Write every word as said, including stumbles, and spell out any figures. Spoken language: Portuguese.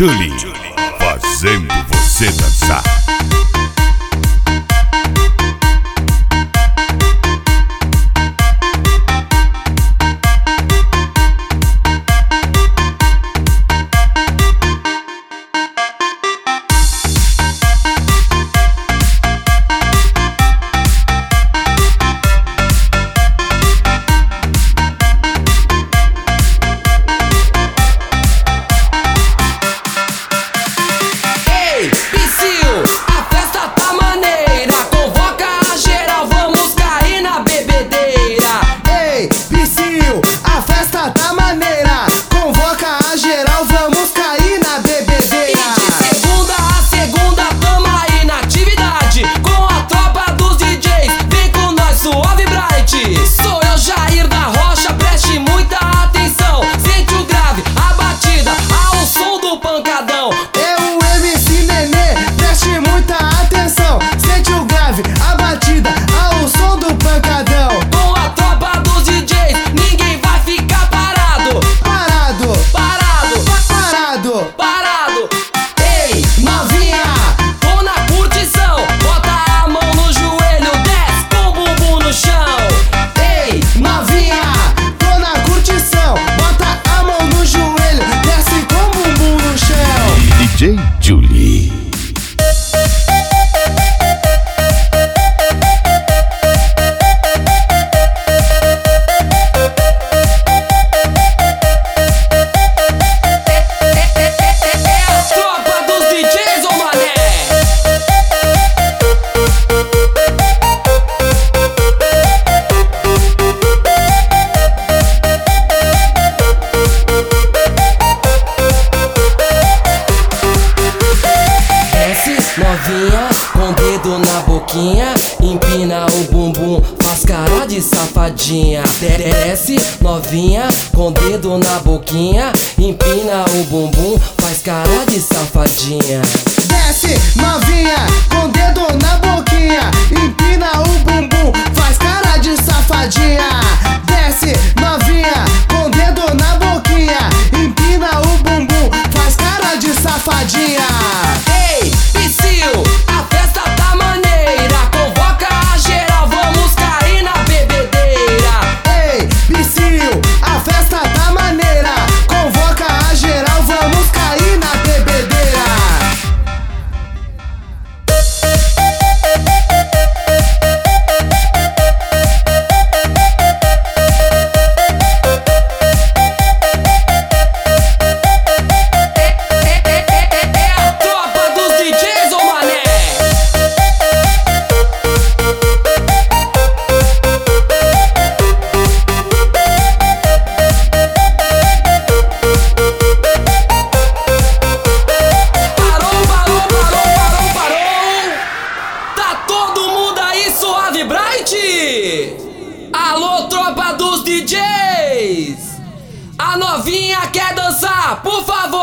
Julie, fazendo você dançar. D J Julie. Novinha, com dedo na boquinha, empina o bumbum, faz cara de safadinha. Desce, novinha, com dedo na boquinha, empina o bumbum, faz cara de safadinha. Desce, novinha, com dedo na boquinha, empina o bumbum, faz cara de safadinha. Desce, novinha, com dedo na boquinha, empina o bumbum, faz cara de safadinha. Ei, Psyu, a festa tá maneira, convoca a geral, vamos cair na bebedeira. Ei, Psyu, a festa tá maneira, convoca a geral, vamos cair na bebedeira. Alô, tropa dos D Js! A novinha quer dançar, por favor!